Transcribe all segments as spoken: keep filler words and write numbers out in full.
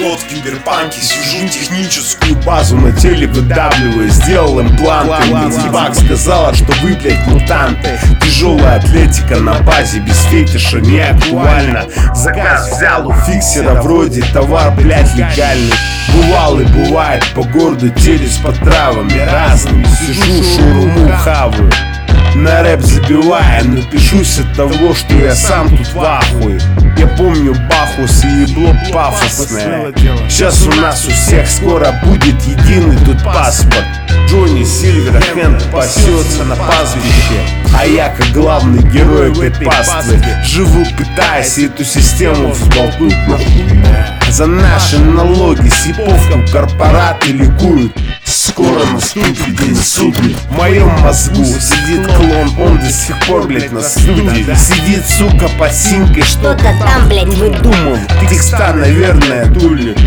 год в киберпанке. Сижу техническую базу на теле выдавливаю, сделал импланты. Мультибак сказала, что вы, блять, мутанты. Тяжелая атлетика на базе, без фетиша не актуально. Заказ взял у фиксера, вроде товар, блять, легальный. Бывал и бывает по городу телес по травами разными. Сижу, шуруму хаваю, на рэп забивая, но пишусь от того, что я сам тут в ахуе. Я помню Бахус и ебло пафосное. Сейчас у нас у всех скоро будет единый тут паспорт. Джонни Сильверхенд пасется на пастбище, а я, как главный герой этой паствы, живу, пытаясь эту систему взболтнуть нахуй. За наши налоги съебовку корпораты ликуют. Скоро наступит день судный. В моем мозгу сидит клон, он до сих пор, блять, на студии. Сидит, сука, под синкой, что-то там, блять, выдумал. Текста, наверное, тульник.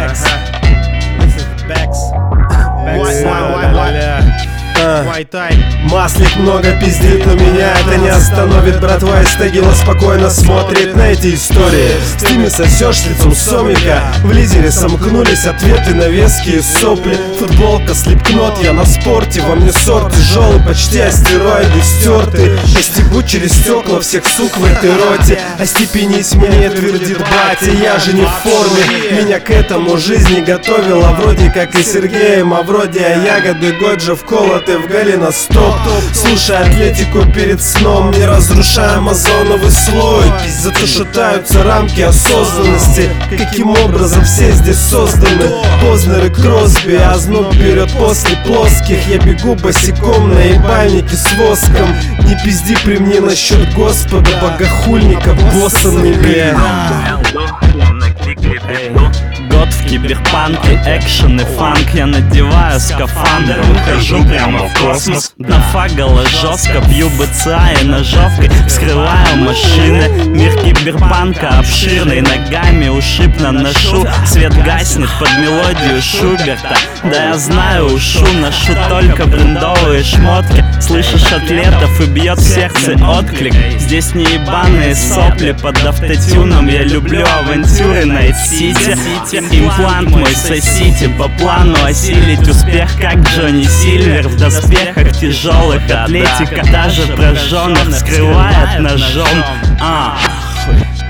Маслик много пиздит, но меня это не остановит. Братва из Тагила спокойно смотрит на эти истории. В стиме сосешь с лицом сомика. В лизере сомкнулись ответы на веские сопли. Футболка, слепкнот, я на спорте. Во мне сорт тяжелый, почти астероиды стертый. Я стебу через стекла всех сук в этой роте. Остепенись мне, твердит батя, я же не в форме. Меня к этому жизнь не готовила, вроде как и Сергеем, а вроде а ягоды Годжа вколоты в галина стоп. Слушай атлетику перед сном, не разрушай озоновый слой. Зато шатаются рамки осознанности. Каким образом все здесь созданы? Познер и Кросби, а зноб берет после плоских. Я бегу босиком на ебальнике с воском. Не пизди при мне насчет Господа, богохульника, боссаны, бля. Год в киберпанке, экшен и фанк. Я надеваю скафандр, выхожу прямо в космос. Нафагало жестко, бью БЦА и ножовкой, вскрываю машины. Мир киберпанка обширный, ногами ушиб наношу. Свет гаснет под мелодию Шуберта. Да я знаю, ушу, ношу только брендовые шмотки. Слышишь атлетов и бьет в сердце отклик. Здесь не ебаные сопли под автотюном. Я люблю авантюры Найт-Сити. Имплант мой сосите, по плану осилить успех, как Джонни Сильвер в доспехах тяжелых. Атлетика даже прожженных скрывает ножом. А,